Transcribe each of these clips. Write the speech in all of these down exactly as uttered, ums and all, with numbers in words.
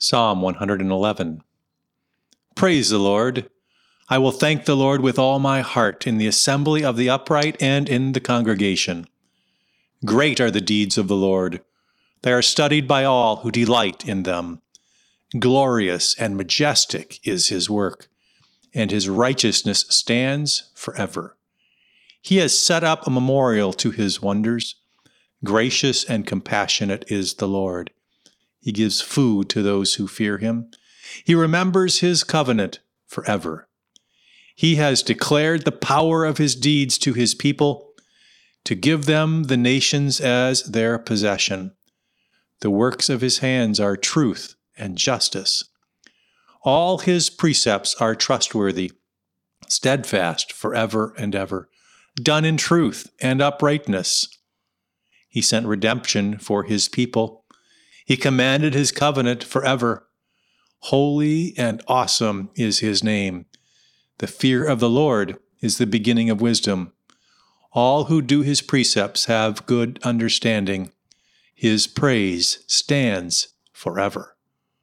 Psalm one hundred eleven. Praise the Lord. I will thank the Lord with all my heart in the assembly of the upright and in the congregation. Great are the deeds of the Lord. They are studied by all who delight in them. Glorious and majestic is his work, and his righteousness stands forever. He has set up a memorial to his wonders. Gracious and compassionate is the Lord. He gives food to those who fear him. He remembers his covenant forever. He has declared the power of his deeds to his people, to give them the nations as their possession. The works of his hands are truth and justice. All his precepts are trustworthy, steadfast forever and ever, done in truth and uprightness. He sent redemption for his people. He commanded his covenant forever. Holy and awesome is his name. The fear of the Lord is the beginning of wisdom. All who do his precepts have good understanding. His praise stands forever.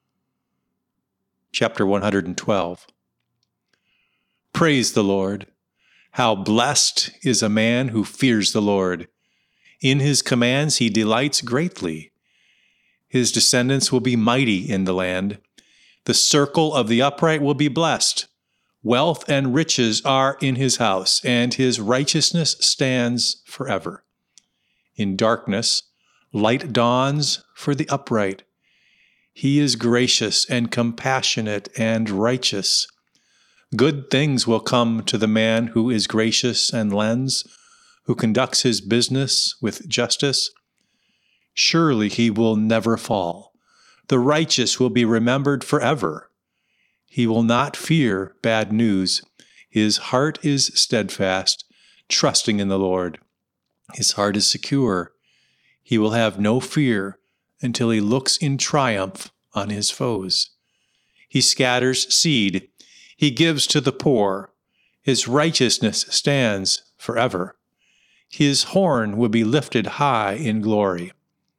Chapter one hundred twelve. Praise the Lord. How blessed is a man who fears the Lord. In his commands he delights greatly. His descendants will be mighty in the land. The circle of the upright will be blessed. Wealth and riches are in his house, and his righteousness stands forever. In darkness, light dawns for the upright. He is gracious and compassionate and righteous. Good things will come to the man who is gracious and lends, who conducts his business with justice. Surely he will never fall. The righteous will be remembered forever. He will not fear bad news. His heart is steadfast, trusting in the Lord. His heart is secure. He will have no fear until he looks in triumph on his foes. He scatters seed. He gives to the poor. His righteousness stands forever. His horn will be lifted high in glory.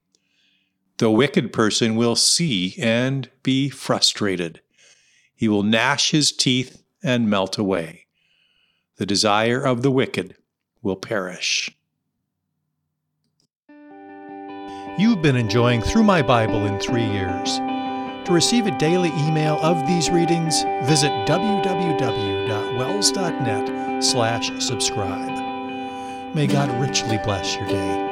The wicked person will see and be frustrated. He will gnash his teeth and melt away. The desire of the wicked will perish. You've been enjoying Through My Bible in Three Years. To receive a daily email of these readings, visit w w w dot wells dot net slash subscribe. May God richly bless your day.